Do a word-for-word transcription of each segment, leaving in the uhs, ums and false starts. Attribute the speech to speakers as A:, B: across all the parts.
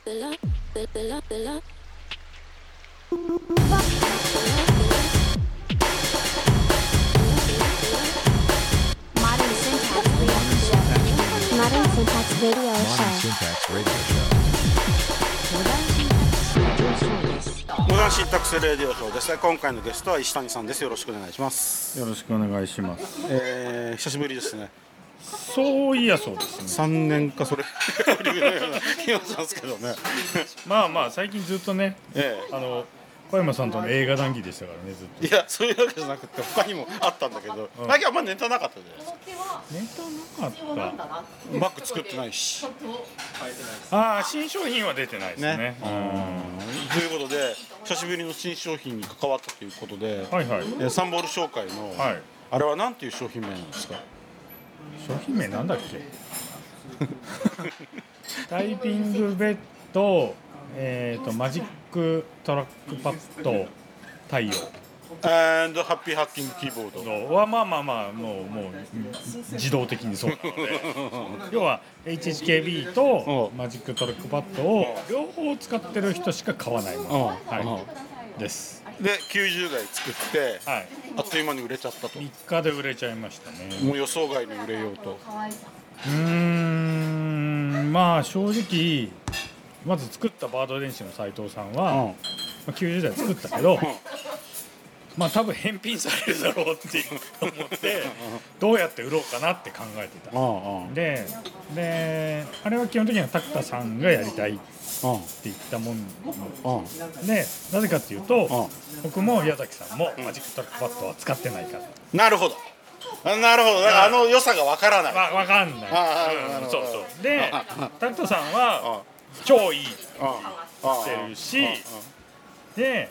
A: モダンシンタクスレディオショーです。今回のゲストは石谷さんです。よろしくお願いします。
B: よろしくお願いします。
A: えー、久しぶりですね。
B: そういやそうですね。
A: さんねんかそれぐらいのような気がしますけどね。
B: まあまあ最近ずっとね、
A: ええ、
B: あの小山さんとの映画談義でしたからね、ずっと。
A: いやそういうわけじゃなくて他にもあったんだけど、うん、だけどあんまネタなかったじゃないですか。
B: ネタなかった。
A: バッグ作ってないし。
B: ああ、新商品は出てないですね。ね、
A: うん、ということで久しぶりの新商品に関わったということで、
B: はいはい、
A: えー、サンボール商会の、はい、あれは何ていう商品名なんですか？
B: 商品名なんだっけ？タイピングベッド、えーと、マジックトラックパッド対応
A: and ハッピーハッキングキーボード
B: はまあまあまあもうもう自動的にそうなので要は エイチエイチケービー とマジックトラックパッドを両方使ってる人しか買わないもの、はい、です
A: できゅうじゅうだい作って、はい、あっという間に売れちゃったと。
B: みっかで売れちゃいましたね。
A: もう予想外に売れようと。
B: うーん、まあ正直まず作ったバード電子の斉藤さんは、うんまあ、きゅうじゅうだい作ったけど、うん、まあ多分返品されるだろうって思ってどうやって売ろうかなって考えてた。で、であれは基本的にはタクタさんがやりたいって言ったもんで、なぜかっていうと僕も矢崎さんもマジックトラックパッドは使ってないから。
A: なるほどなるほど、だからあの良さが分からない。
B: わ分かんない。うん、そうそうでタクタさんは超いいって言ってるし、で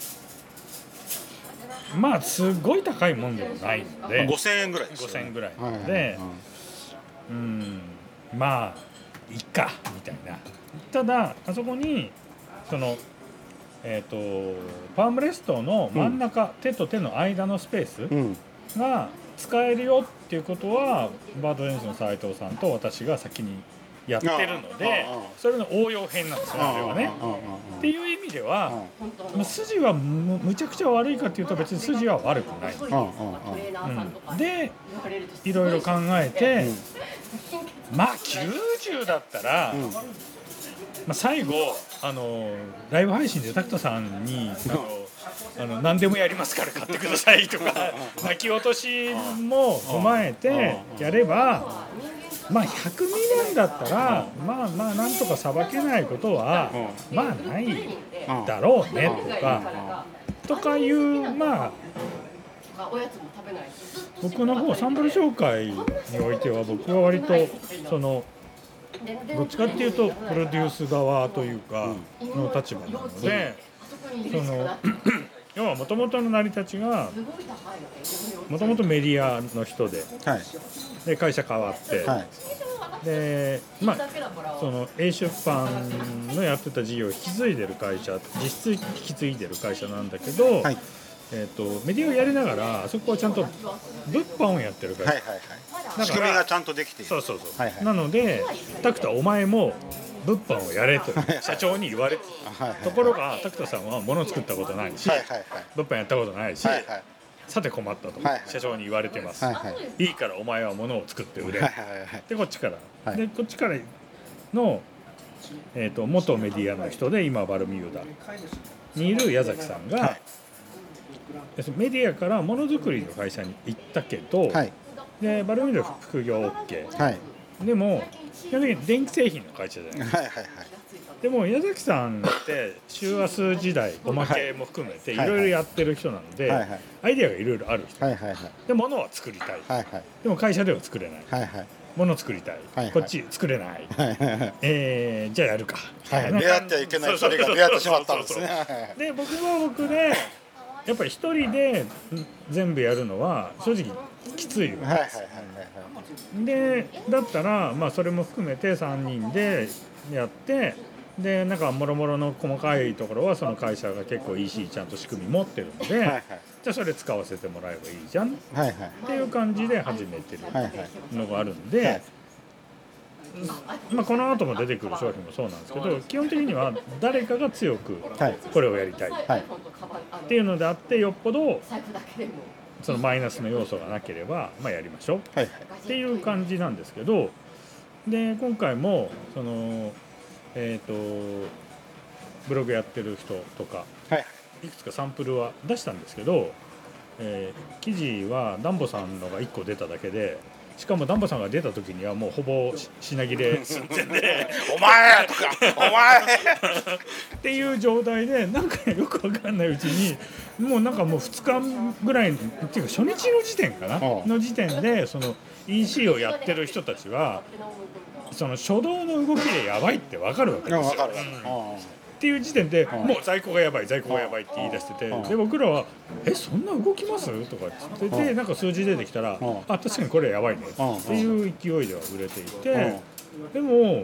B: まあすごい高いもんでもないので
A: ごせんえんぐらいですよね。
B: ごせんえんぐらいなので、うんまあいいかみたいな。ただあそこにそのえっとパームレストの真ん中、うん、手と手の間のスペースが使えるよっていうことはバードレンスの斉藤さんと私が先にやってるので、それの応用編なんですよ、あれはね。っていう意味では筋は む, むちゃくちゃ悪いかっていうと別に筋は悪くない、うん、でいろいろ考えて、うん、まあきゅうじゅうだったら、うんまあ、最後あのライブ配信でタクトさんにあのあの何でもやりますから買ってくださいとか泣き落としも踏まえてやればまあひゃくにねんだったらまあまあなんとかさばけないことはまあないだろうねとかとかいうまあ僕の方サンプル紹介においては僕は割とそのどっちかっていうとプロデュース側というかの立場なのでその要はもともとの成り立ちがもともとメディアの人で、はい、で会社変わって、はい、でまあその A 出版のやってた事業を引き継いでる会社実質引き継いでる会社なんだけど、はいえー、とメディアをやりながらあそこはちゃんと物販をやってる会社、はいはい
A: はい、仕組みがちゃんとできている。
B: そうそうそう、はいはい、なのでタクタお前も物販をやれと社長に言われてはいはい、はい、ところがタクタさんは物を作ったことないし、はいはいはい、物販やったことないし、はいはい、さて困ったと、はいはい、社長に言われてます、はいはい、いいからお前は物を作って売れ、はいはいはい、でこっちから、はい、でこっちからの、えー、と元メディアの人で今バルミューダにいる矢崎さんが、はい、メディアからものづくりの会社に行ったけど、はい、でバルミューダ副業 OK、はい、でも基本的に電気製品の会社じゃないですか、はいはいはい、でも矢崎さんって週明日時代おまけも含めていろいろやってる人なので、はいはい、アイデアがいろいろある人、はいはいはい、で物は作りたい、はいはい、でも会社では作れない、はいはい、物作りたい、はいはい、こっち作れない、はいはい、えー、じゃあやるか、
A: はい、出会ってはいけないふたりが出会ってしまったんですね。
B: で僕は僕でやっぱり一人で全部やるのは正直きついよ、はいはいはいはい、でだったらまあそれも含めてさんにんでやってでなんかもろもろの細かいところはその会社が結構 イーシー ちゃんと仕組み持ってるので、はいはい、じゃあそれ使わせてもらえばいいじゃん、はいはい、っていう感じで始めてるのがあるんで、はいはい、 まあ、この後も出てくる商品もそうなんですけど、基本的には誰かが強くこれをやりたいっていうのであって、よっぽどそのマイナスの要素がなければ、まあ、やりましょうっていう感じなんですけど、で今回もその、えー、とブログやってる人とかいくつかサンプルは出したんですけど、えー、記事はダンボさんのがいっこ出ただけで、しかもダンボさんが出た時にはもうほぼ品切れ寸前で
A: お前とかお前
B: っていう状態で、なんかよくわかんないうちにもうなんかもうふつかぐらいっていうか初日の時点かなの時点で、その イーシー をやってる人たちはその初動の動きでやばいってわかるわけですよ。っていう時点でもう在庫がやばい在庫がやばいって言い出してて、で僕らはえそんな動きますとか言ってて、なんか数字出てきたらあ確かにこれやばいねっていう勢いでは売れていて、でも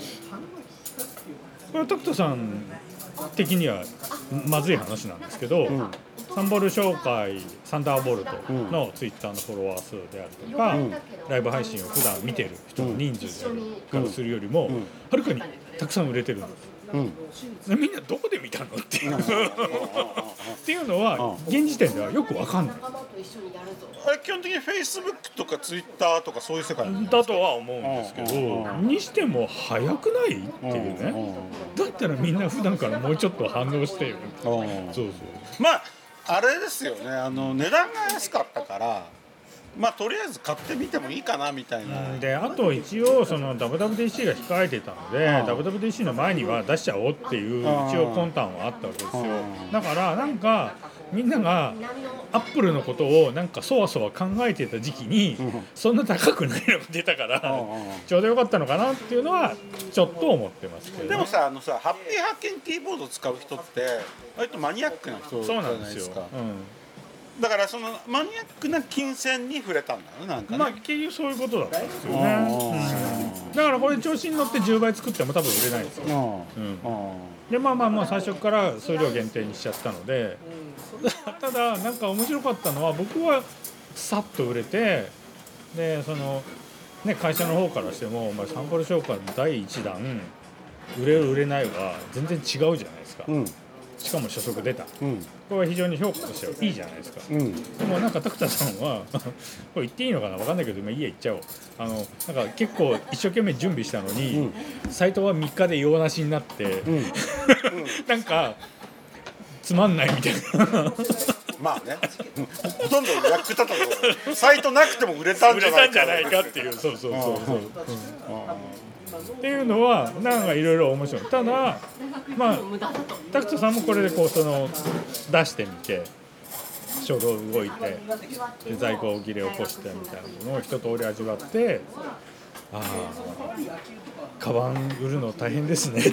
B: これタクトさん的にはまずい話なんですけど、サンボル紹介サンダーボルトのツイッターのフォロワー数であるとか、ライブ配信を普段見てる人の人数であるからするよりもはるかにたくさん売れてるんです。うん、みんなどこで見たのっていうっていうのは現時点ではよく分かんない。
A: あれ基本的に Facebook とか Twitter とかそういう世界
B: だとは思うんですけど、にしても早くないっていうね。だったらみんな普段からもうちょっと反応してよ。そうそう。
A: まああれですよね、あの値段が安かったからまあとりあえず買ってみてもいいかなみたいな。
B: であと一応その ダブリューダブリューディーシー が控えてたので、ダブリューダブリューディーシー の前には出しちゃおうっていう一応魂胆はあったわけですよ。だからなんかみんながアップルのことをなんかそわそわ考えてた時期にそんな高くないのが出たからちょうどよかったのかなっていうのはちょっと思ってますけど、ね、
A: でもさあのさハッピーハッケンキーボードを使う人って割とマニアックな人じゃないですか。だからそのマニアックな金銭に触れたんだよね、なんかね。
B: まあ結局そういうことだったんですよね、うん、だからこれ調子に乗ってじゅうばい作っても多分売れないんですよ、うん、でまあまあまあ最初から数量限定にしちゃったのでただなんか面白かったのは僕はさっと売れて、でそのね会社の方からしてもお前サンプル紹介のだいいちだん売れる売れないは全然違うじゃないですか、うん、しかも初速出た、うん、これは非常に評価としてはいいじゃないですか、うん、でもなんかタクタさんはこれ言っていいのかな分かんないけど、まあ、いいや言っちゃおう。あのなんか結構一生懸命準備したのに、うん、サイトはみっかで用なしになって、うん、なんかつまんないみたいな
A: まあねほとんど役立たずサイトなくても売れたんじゃないか
B: 売れたんじゃないかっていうそうそうそうそう、うん、っていうのはなんかいろいろ面白い。ただまあタクトさんもこれでこうその出してみて初動動いてで在庫切れ起こしてみたいなものを一通り味わって、ああカバン売るの大変ですねっていう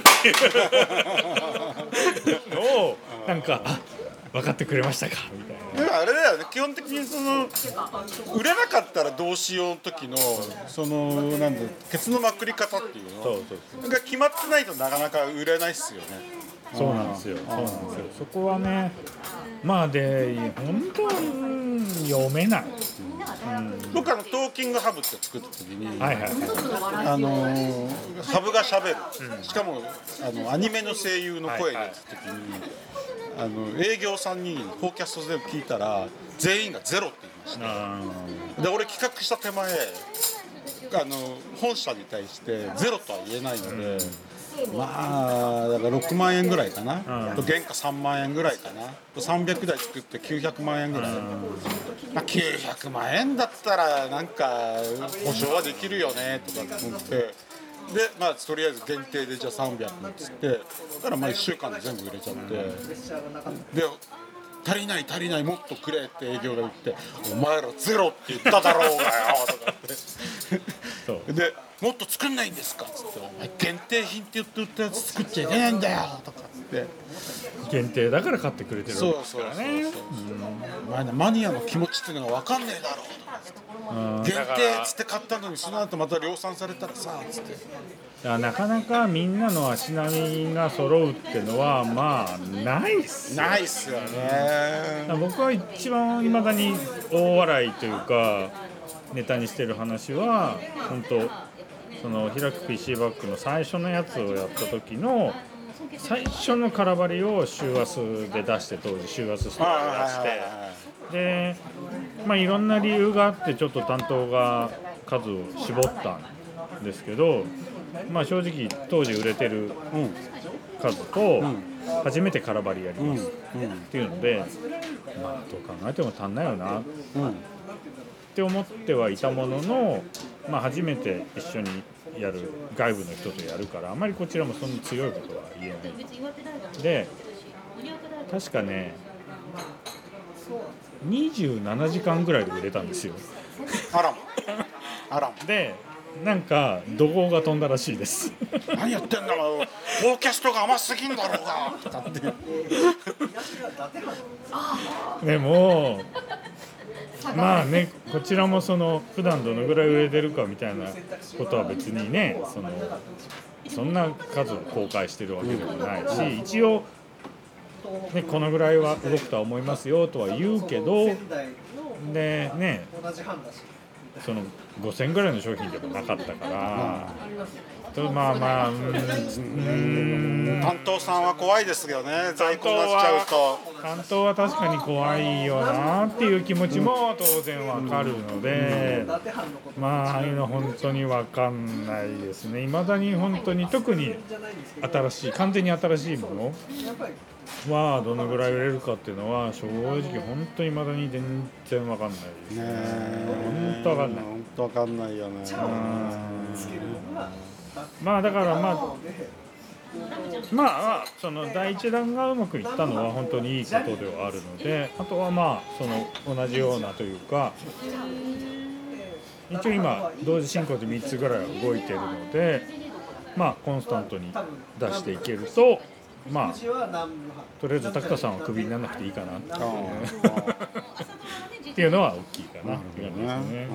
B: のをなんかあ分かってくれましたかみたいな。
A: でもあれだよね、基本的にその売れなかったらどうしようの時のそのなんだケツのまくり方っていうのそうそうそうが決まってないとなかなか売れないっすよね。
B: そうなんですよ。そうなんですよ。そこはね、まあで本当に読めない。うん、
A: 僕あのトーキングハブって作った時に、はいはいはい、あのー、ハブが喋る、うん、しかもあのアニメの声優の声でやった時に、はいはい、あの営業さんにフォーキャストで聞いたら全員がゼロって言いました。で俺企画した手前あの本社に対してゼロとは言えないので、うん、まあだからろくまんえんぐらいかな、うん、原価さんまんえんぐらいかな、さんびゃくだい作ってきゅうひゃくまんえんぐらい、うん、まあ、きゅうひゃくまんえんだったらなんか保証はできるよねとか思って、でまあとりあえず限定でじゃあさんびゃくっつってだからまあいっしゅうかんで全部売れちゃって、で足りない足りないもっとくれって営業が言って、お前らゼロって言っただろうがよとかってそうでもっと作んないんですかっつって、お前限定品って言って売ったやつ作っちゃいけないんだよとかっつって、
B: 限定だから買ってくれてるわけですからね。
A: マニアの気持ちっていうのが分かんねえだろうとかっつって、限定っつって買ったのにその後また量産されたらさっつって、
B: なかなかみんなの足並みが揃うっていうのはまあないっすよ。
A: ないっすよね。
B: 僕は一番未だに大笑いというかネタにしてる話は本当その開く ピーシー バッグの最初のやつをやった時の最初の空張りを周圧で出して、当時周圧ストーリー出してで、まあいろんな理由があってちょっと担当が数を絞ったんですけど、まあ正直当時売れてる数と初めて空張りやりますっていうので、まあどう考えても足んないよなって思ってはいたものの、まあ初めて一緒にやる外部の人とやるからあまりこちらもそんな強いことは言えないで、確かねにじゅうななじかんぐらいで売れたんですよ。
A: あらあら
B: でなんか怒号が飛んだらしいです
A: 何やってんだろう、フォーキャストが甘すぎんだろうがとかって
B: でもまあね、こちらもその普段どのぐらい売れてるかみたいなことは別にね、そのそんな数を公開してるわけでもないし、一応、ね、このぐらいは動くとは思いますよとは言うけど、でね、そのごせんぐらいの商品でもなかったから、まあまあ、うーん、
A: 担当さんは怖いですよね、在庫出しちゃうと。
B: 担当は確かに怖いよなっていう気持ちも当然わかるので、まあああいうの本当にわかんないですね。未だに本当に特に新しい完全に新しいものはどのぐらい売れるかっていうのは正直本当に未だに全然わかんないですね。本当わかんない。
A: 本当わかんないよね。
B: まあだからまあまあその第一弾がうまくいったのは本当にいいことではあるので、あとはまあその同じようなというか、一応今同時進行でみっつぐらいは動いているので、まあコンスタントに出していけると、まあとりあえず拓田さんはクビにならなくていいかなっていうっていうのは大きいかなっていう感じですね。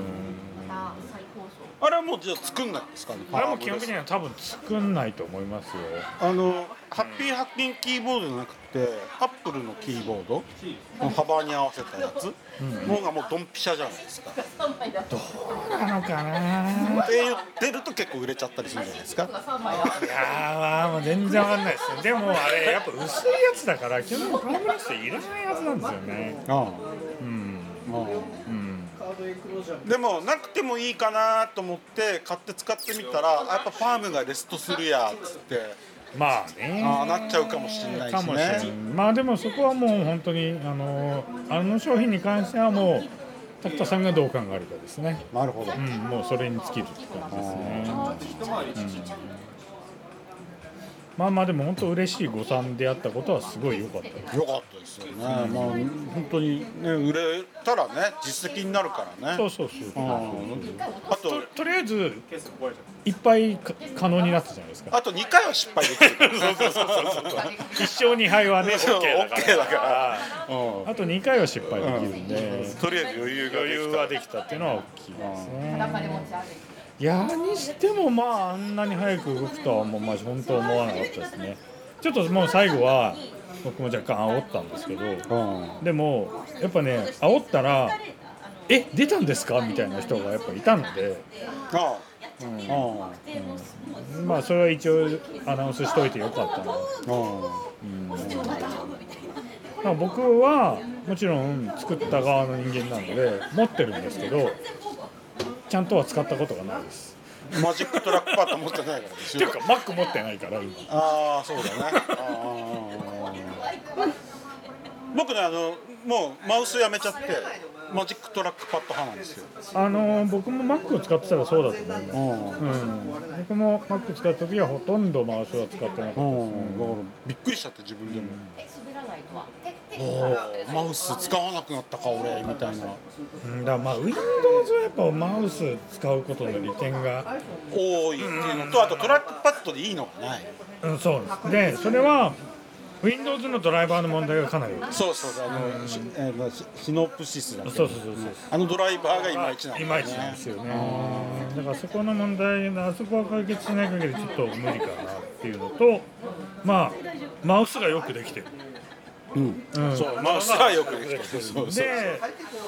A: あれはもうじゃあ作んないんですかね。
B: あれも基本的には多分作んないと思いますよ。
A: あのハッピーハッキンキーボードじゃなくてアップルのキーボードの幅に合わせたやつのがもうドンピシャじゃないですか。
B: どうなのかな
A: って言ってると結構売れちゃったりするじゃないですか。
B: いやーもう全然わかんないですね。でもあれやっぱ薄いやつだから基本的にパームレストいらないやつなんですよね。
A: ああ、
B: うん、
A: ああ、
B: うん。
A: でもなくてもいいかなと思って買って使ってみたら、やっぱパームがレストするやっつって
B: まあね
A: ああなっちゃうかもしれないですね。
B: まあでもそこはもう本当にあのあの商品に関してはもう拓田さんがどう考えるかですね。
A: なるほど、
B: うん、もうそれに尽きるって感じですね。うん、まあまあでも本当嬉しい誤算であったことはすごい良かったです。
A: 良かったですよね。まあ本当にね売れたらね実績になるからね。
B: そうそうそうそう。
A: あと
B: と, とりあえずいっぱい可能になったじゃないですか。
A: あとにかいは失敗できる。
B: そうそうそうそういっ勝に敗はね OK だから。
A: だから
B: あとにかいは失敗できるんで、
A: とりあえず余裕が
B: 余裕ができたっていうのは大きいですね。いやにしてもまああんなに早く動くとはもうまあ本当思わなかったですね。ちょっともう最後は僕も若干煽ったんですけど、うん、でもやっぱね煽ったらえ出たんですかみたいな人がやっぱいたので、
A: ああ、
B: うんうん、まあそれは一応アナウンスしといてよかったな。うんまあ、僕はもちろん作った側の人間なので持ってるんですけど、ちゃんとは使ったことがないです。
A: マジックトラックパッド持ってないからですよ。
B: っていうか Mac 持ってないから今。
A: ああそうだね。あ僕ねあのもうマウスやめちゃってマジックトラックパッド派なんですよ。
B: あの僕も Mac を使ってたらそうだと思います。うん、僕も Mac 使った時はほとんどマウスは使ってなかったです、ね。だから
A: びっくりしちゃって自分でも。おマウス使わなくなったか俺みたいな。
B: うん、だからまあ Windows はやっぱマウス使うことの利点が
A: 多いっていうのと、あとトラックパッドでいいのがない。
B: うん、そうです。でそれはWindows のドライバーの問題がかなり
A: そうそうあの、うんシえー、シノプシスだっけ。
B: そうそうそうそう
A: あのドライバーがいまいちなんだよね。
B: いまいちなんですよね。だからそこの問題あそこは解決しない限りちょっと無理かなっていうのと、まあマウスがよくできてる。
A: うんうん、そうマウスはよくできてる。そうそうそう
B: で、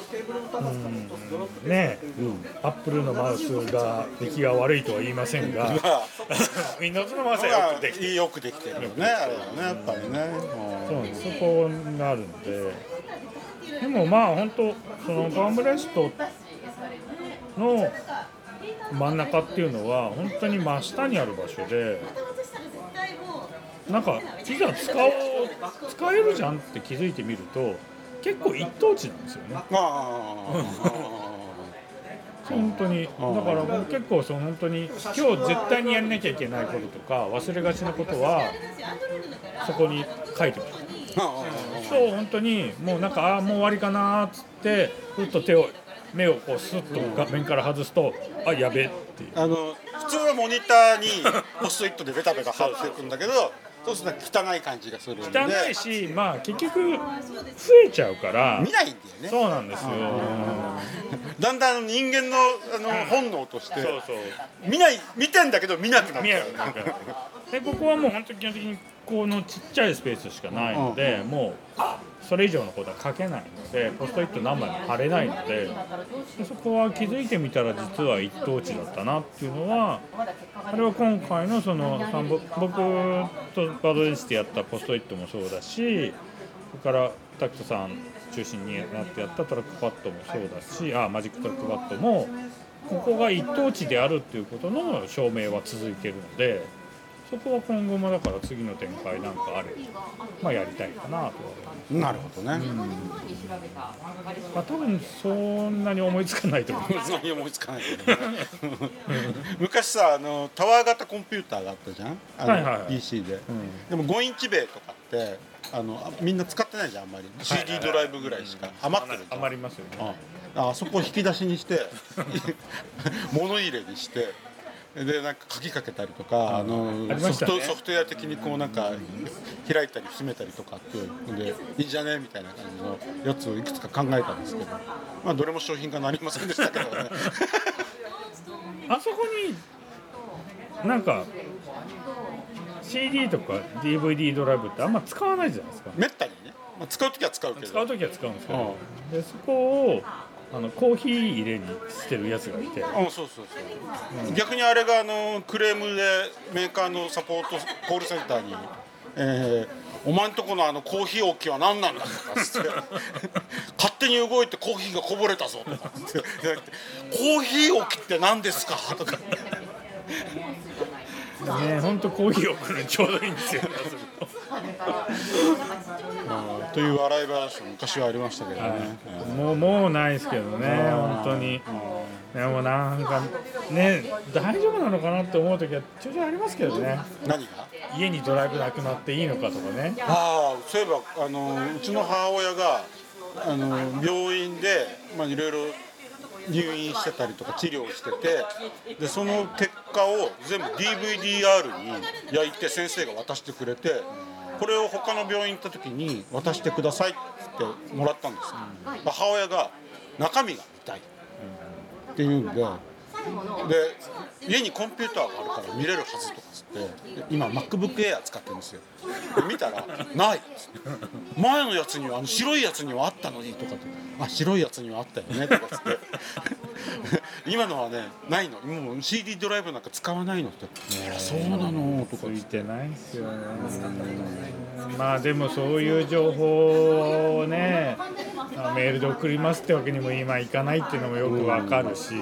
B: うん、ね、うん、アップルのマウスが出来が悪いとは言いませんが、Windows のマウスはよくできてる。
A: よくできてるよね、あれはね、やっぱりね。
B: うん、そうそこがあるんで、でもまあ本当そのパームレストの真ん中っていうのは本当に真下にある場所で。なんかいざ使おう使えるじゃんって気づいてみると結構一等地なんですよね。あ本当にだからもう結構その本当に今日絶対にやんなきゃいけないこととか忘れがちなことはそこに書いてます。そう本当にもうなんかあもう終わりかなっつってふっと手を目をこうスッと画面から外すとあやべっていう。
A: あの普通のモニターにポストイットでベタベタ貼っていくんだけど。そうすると汚い感じがするんで
B: 汚いし、まあ結局増えちゃうから
A: 見ないんだよね。
B: そうなんですよ。
A: だんだん人間のあの本能としてそうそう見ない見てんだけど見なくなっちゃう。
B: でここはもう本当に基本的にこのちっちゃいスペースしかないので、うん、もうそれ以上のことは書けないのでポストイット何枚も貼れないので、でそこは気づいてみたら実は一等地だったなっていうのはあれは今回のその僕とバドレスでやったポストイットもそうだしそれからタクトさん中心になってやったトラックパッドもそうだしあマジックトラックパッドもここが一等地であるっていうことの証明は続いているのでそこは今後もだから次の展開なんかあれば、まあ、やりたいかなとは思います。
A: なるほどね、うんま
B: あ、多分そんなに思いつかないと思う。
A: そんなに思いつかないけど、ね、昔さあのタワー型コンピューターがあったじゃんあの、はいはいはい、ピーシー で、うん、でもごインチ米とかってあのみんな使ってないじゃんあんまり シーディー ドライブぐらいしか余ってるじゃん。
B: 余りますよね。
A: ああそこを引き出しにして物入れにしてでなんか鍵かけたりとかあのソフトソフトウェア的にこうなんか開いたり閉めたりとかっていうでいいじゃねみたいな感じのやつをいくつか考えたんですけど、まあどれも商品化なりませんでしたけどね。
B: あそこになんか シーディー とか ディーブイディー ドライブってあんま使わないじゃないですか。
A: めったにね、まあ、使うときは使うけど
B: 使うときは使うんですけど、うん、でそこをあのコーヒー入れにしてるやつがいて、
A: あそうそうそう、うん、逆にあれがあのクレームでメーカーのサポートコールセンターに、えー、お前んとこのあのコーヒー置きは何なんだとかつって勝手に動いてコーヒーがこぼれたぞとかつってコーヒー置きって何ですかとか
B: ね、本当コーヒーを送るちょうどいいんですよね
A: うん、という笑い話も昔はありましたけどね、はい
B: うん、もうもうないですけどね本当に、うん、でもなんかね大丈夫なのかなって思う時はちょいちょいありますけどね。
A: 何が
B: 家にドライブなくなっていいのかとかね。
A: ああそういえばあのうちの母親があの病院でまあいろいろ入院してたりとか治療しててでその結果を全部 ディーブイディーアール に焼いて先生が渡してくれてこれを他の病院行った時に渡してくださいってもらったんですよ。母親が中身が見たいっていうんでで家にコンピューターがあるから見れるはずとかつって今 MacBook Air 使ってるんですよ。で見たらないっつって前のやつにはあの白いやつにはあったのにとかってあ白いやつにはあったよねとかつって今のはねないのもう シーディー ドライブなんか使わないのってあそうなのとか
B: ついてないですよね。まあでもそういう情報をねメールで送りますってわけにも今いかないっていうのもよくわかるし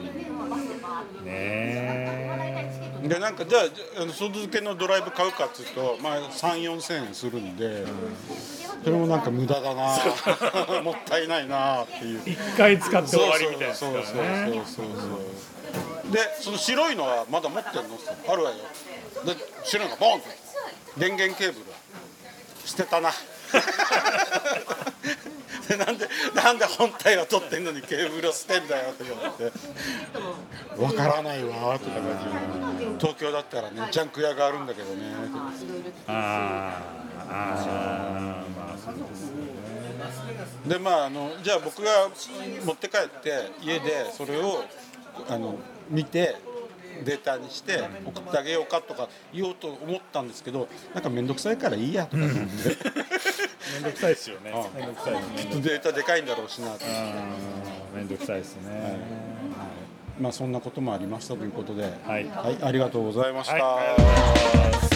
B: ね
A: でなんかじゃあ外付けのドライブ買うかっつうと、まあ、さん、よんせんえんするんで、うん、それもなんか無駄だなもったいないなっていう
B: 一回使って終わりみたいな
A: そうそうそうそうそうでその白いのはまだ持ってるのあるわよで白いのがボンって電源ケーブルは捨てたなでなんでなんで本体は取ってんのにケーブルを捨てんだよとか言ってわからないわとか東京だったらねジャンク屋があるんだけどね
B: あああまあそうですね。
A: でまああのじゃあ僕が持って帰って家でそれをあの見てデータにして送ってあげようかとか言おうと思ったんですけどなんか面倒くさいからいいやとか思って
B: めんどくさいですよね。めんどくさいですね。
A: データでかいんだろうしなと。
B: めんどくさいですね。はい、
A: まあそんなこともありましたということで、
B: はい、
A: はい、ありがとうございました。
B: はい、ありがとうございます。